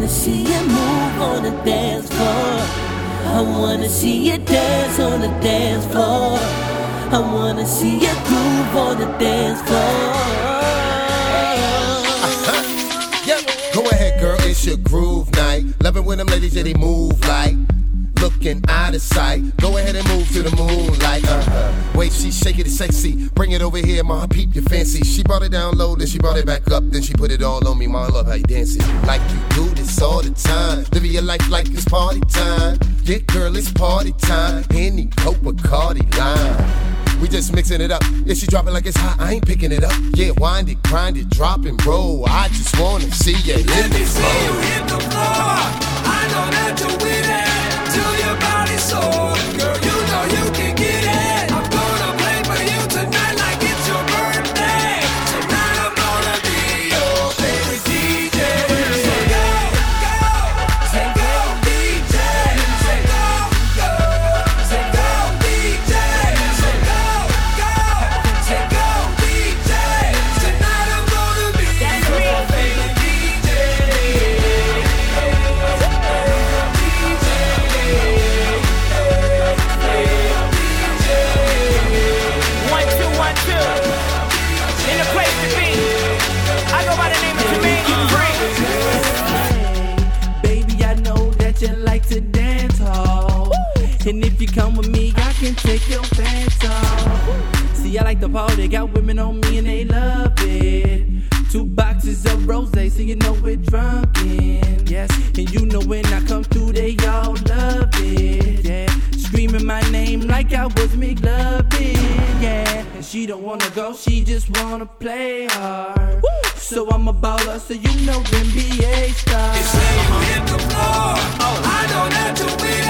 wanna see you move on the dance floor. I wanna see you dance on the dance floor. I wanna see you groove on the dance floor. Go ahead, girl, it's your groove night. Loving when them ladies, yeah, they move like looking out of sight. Go ahead and move to the moonlight. Wait, she shake it, it's sexy. Bring it over here, ma, peep your fancy. She brought it down low, then she brought it back up. Then she put it all on me, ma, I love how you dancing. Like you do this all the time. Living your life like it's party time. Yeah, girl, it's party time. Henny, Coke, Bacardi, lime. We just mixing it up. Yeah, she drop it like it's hot, I ain't picking it up. Yeah, wind it, grind it, drop and roll. I just wanna see you hit Let me the see floor. you hit the floor. I know that you're with it. Till your body's sore. Girl, you know you can get it. I'm gonna play for you tonight like it's your birthday. Tonight I'm gonna be your favorite DJ. Say go, go. Say go, DJ. Say go, go. Say go, DJ. Say go, go. Say go, DJ. Tonight I'm gonna be your favorite DJ. One, two, in the place to be. I go by the name of Jermaine Free. Baby, I know that you like to dance hall. And if you come with me, I can take your pants off. See, I like the party, got women on me and they love it. 2 boxes of rosé, so you know we're drunken. Yes, and you know when I come through, they all love it. Yeah, screaming my name like I was McLovin. Yeah, and she don't wanna go, she just wanna play hard. So I'm a baller, so you know NBA stars. You say you hit the floor. I know that you're with it.